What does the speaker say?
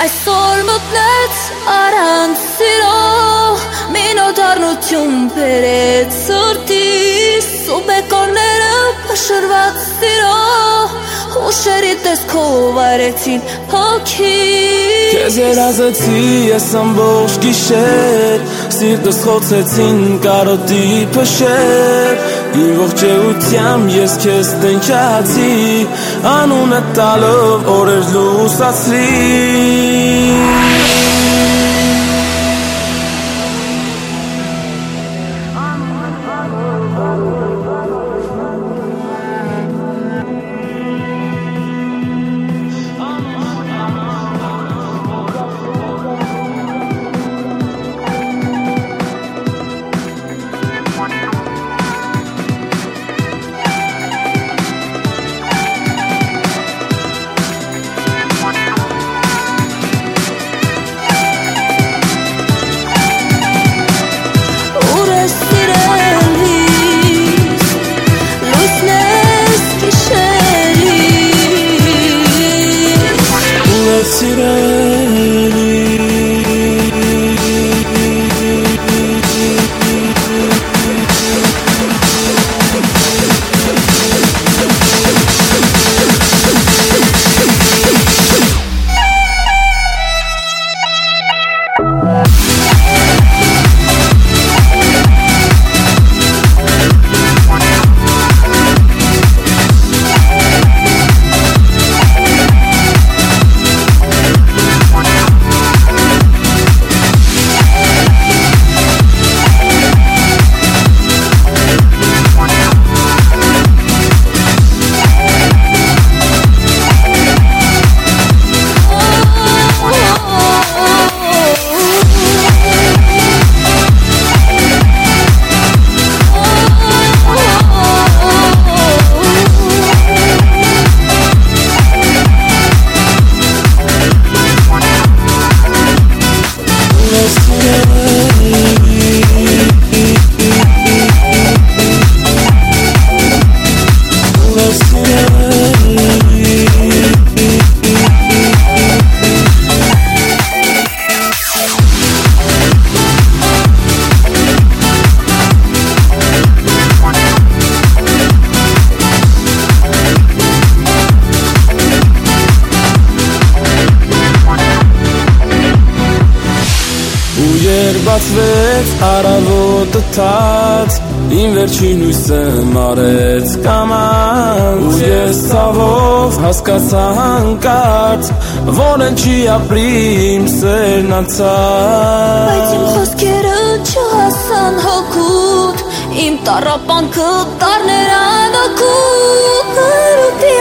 Այսօր մտնեց առանց սիրո մինոդառնություն բերեց սրտիս ու բեկորները փշրված սիրո Հուշերի տեսքով այրեցին հոգիս Քեզ երազեցի ես ամբողջ գիշեր Սիրտս խոցեցին կարոտի փշեր Իմ ողջեությամբ ես քեզ տնչացի Անունը տալով օրեր լուսացրի Բացվեց առավոտը թաց Իմ վերջին հույսը մարեց կամած Ու ես ցավով հասկացա հանկարծ Որ են չի ապրի իմ սերն անցած Բայց իմ խոսքերը չհասան հոգուտ Իմ տառապանքը դառներ անօգուտ Նարուտի